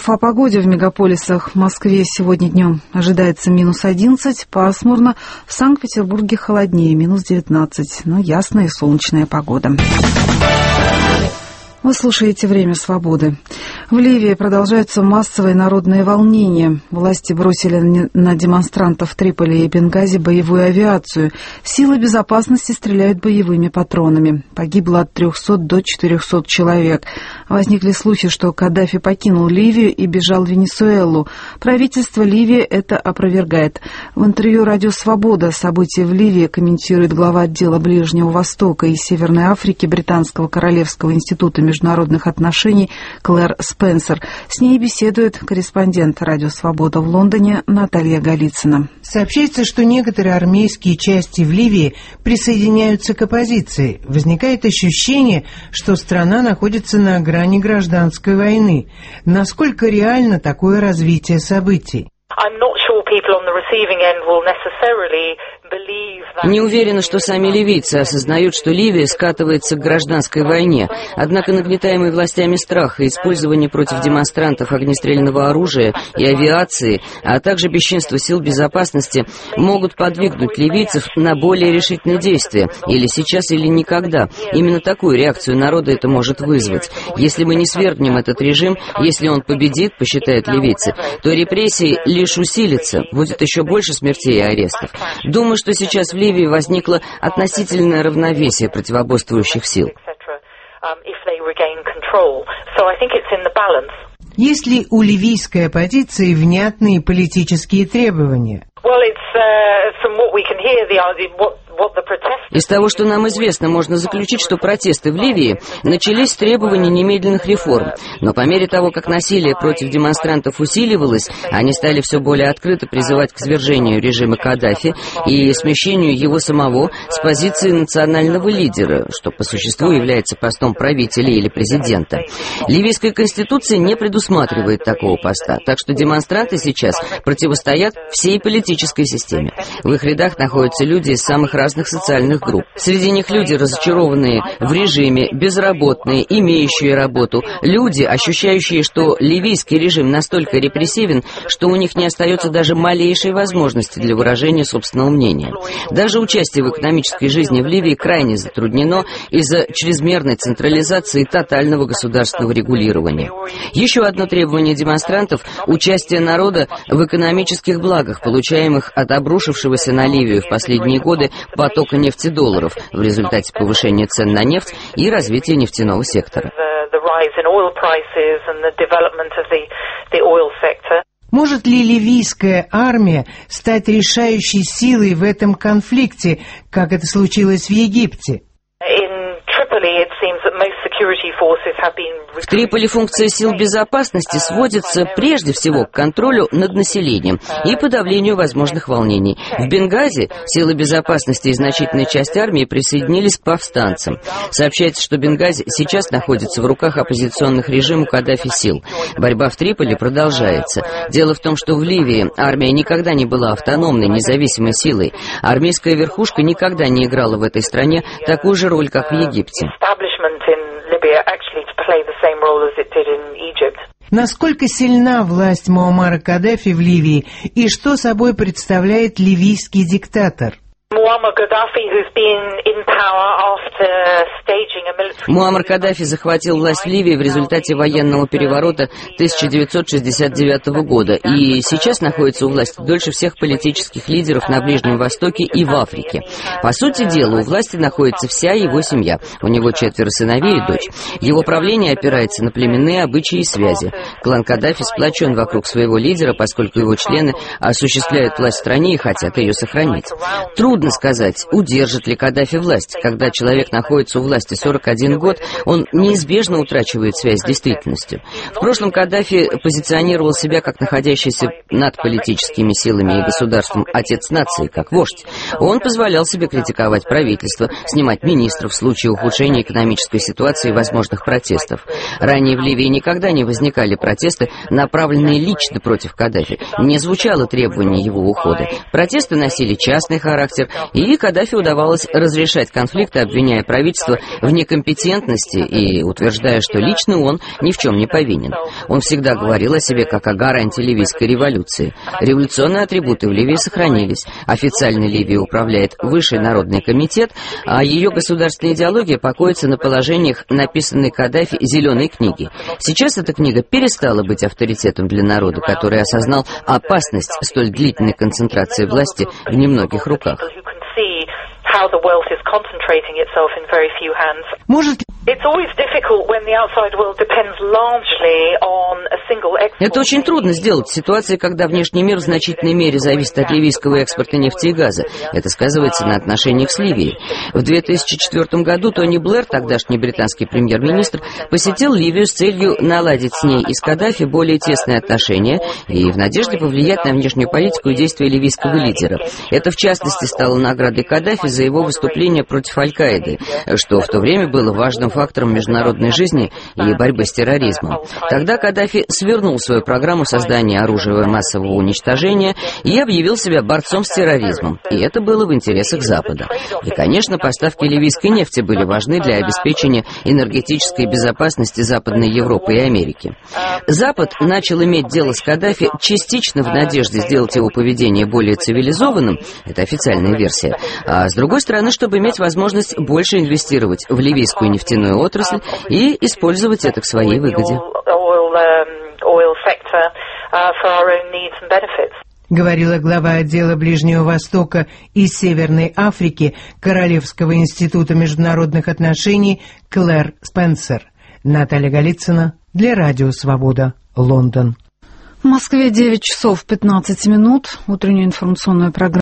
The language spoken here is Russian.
О погоде в мегаполисах. В Москве сегодня днем ожидается минус 11, пасмурно. В Санкт-Петербурге холоднее, минус 19. Но ясная и солнечная погода. Вы слушаете «Время свободы». В Ливии продолжаются массовые народные волнения. Власти бросили на демонстрантов в Триполи и Бенгази боевую авиацию. Силы безопасности стреляют боевыми патронами. Погибло от 300 до 400 человек. Возникли слухи, что Каддафи покинул Ливию и бежал в Венесуэлу. Правительство Ливии это опровергает. В интервью «Радио Свобода» события в Ливии комментирует глава отдела Ближнего Востока и Северной Африки Британского Королевского института международных отношений Клэр Спенсер. С ней беседует корреспондент «Радио Свобода» в Лондоне Наталья Голицына. Сообщается, что некоторые армейские части в Ливии присоединяются к оппозиции. Возникает ощущение, что страна находится на грани гражданской войны. Насколько реально такое развитие событий? Не уверена, что сами ливийцы осознают, что Ливия скатывается к гражданской войне. Однако нагнетаемый властями страх и использование против демонстрантов огнестрельного оружия и авиации, а также бесчинство сил безопасности могут подвигнуть ливийцев на более решительные действия. Или сейчас, или никогда. Именно такую реакцию народа это может вызвать. Если мы не свергнем этот режим, если он победит, посчитают ливийцы, то репрессии лишь усилятся, будет еще больше смертей и арестов. Думаю, что сейчас в Ливии возникло относительное равновесие противоборствующих сил. Есть ли у ливийской оппозиции внятные политические требования? Из того, что нам известно, можно заключить, что протесты в Ливии начались с требований немедленных реформ. Но по мере того, как насилие против демонстрантов усиливалось, они стали все более открыто призывать к свержению режима Каддафи и смещению его самого с позиции национального лидера, что по существу является постом правителя или президента. Ливийская конституция не предусматривает такого поста, так что демонстранты сейчас противостоят всей политической системе. В их рядах находятся люди из самых разных социальных групп. Среди них люди, разочарованные в режиме, безработные, имеющие работу, люди, ощущающие, что ливийский режим настолько репрессивен, что у них не остается даже малейшей возможности для выражения собственного мнения. Даже участие в экономической жизни в Ливии крайне затруднено из-за чрезмерной централизации и тотального государственного регулирования. Еще одно требование демонстрантов – участие народа в экономических благах, получаемых от обрушившегося на Ливию в последние годы потока нефтедолларов в результате повышения цен на нефть и развития нефтяного сектора. Может ли ливийская армия стать решающей силой в этом конфликте, как это случилось в Египте? В Триполи функция сил безопасности сводится прежде всего к контролю над населением и подавлению возможных волнений. В Бенгази силы безопасности и значительная часть армии присоединились к повстанцам. Сообщается, что Бенгази сейчас находится в руках оппозиционных режиму Каддафи сил. Борьба в Триполи продолжается. Дело в том, что в Ливии армия никогда не была автономной, независимой силой. Армейская верхушка никогда не играла в этой стране такую же роль, как в Египте. Насколько сильна власть Муаммара Каддафи в Ливии и что собой представляет ливийский диктатор? Муаммар Каддафи захватил власть в Ливии в результате военного переворота 1969 года и сейчас находится у власти дольше всех политических лидеров на Ближнем Востоке и в Африке. По сути дела, у власти находится вся его семья. У него 4 сыновей и дочь. Его правление опирается на племенные обычаи и связи. Клан Каддафи сплочен вокруг своего лидера, поскольку его члены осуществляют власть в стране и хотят ее сохранить. Трудно сказать, удержит ли Каддафи власть. Когда человек находится у власти 41 год, он неизбежно утрачивает связь с действительностью. В прошлом Каддафи позиционировал себя как находящийся над политическими силами и государством отец нации, как вождь. Он позволял себе критиковать правительство, снимать министров в случае ухудшения экономической ситуации и возможных протестов. Ранее в Ливии никогда не возникали протесты, направленные лично против Каддафи. Не звучало требование его ухода. Протесты носили частный характер, переговоры, и Каддафи удавалось разрешать конфликты, обвиняя правительство в некомпетентности и утверждая, что лично он ни в чем не повинен. Он всегда говорил о себе как о гаранте ливийской революции. Революционные атрибуты в Ливии сохранились. Официально Ливией управляет Высший народный комитет, а ее государственная идеология покоится на положениях, написанной Каддафи «Зеленой книги». Сейчас эта книга перестала быть авторитетом для народа, который осознал опасность столь длительной концентрации власти в немногих руках. Может, это очень трудно сделать в ситуации, когда внешний мир в значительной мере зависит от ливийского экспорта нефти и газа. Это сказывается на отношениях с Ливией. В 2004 году Тони Блэр, тогдашний британский премьер-министр, посетил Ливию с целью наладить с ней и с Каддафи более тесные отношения и в надежде повлиять на внешнюю политику и действия ливийского лидера. Это, в частности, стало наградой Каддафи за его выступление против Аль-Каиды, что в то время было важным фактором международной жизни и борьбы с терроризмом. Тогда Каддафи свернул свою программу создания оружия массового уничтожения и объявил себя борцом с терроризмом. И это было в интересах Запада. И, конечно, поставки ливийской нефти были важны для обеспечения энергетической безопасности Западной Европы и Америки. Запад начал иметь дело с Каддафи частично в надежде сделать его поведение более цивилизованным, это официальная версия, а с другой стороны, чтобы иметь возможность больше инвестировать в ливийскую нефтяную отрасль и использовать это к своей выгоде. Говорила глава отдела Ближнего Востока и Северной Африки Королевского института международных отношений Клэр Спенсер. Наталья Голицына для Радио Свобода, Лондон. В Москве 9 часов 15 минут. Утреннюю информационную программу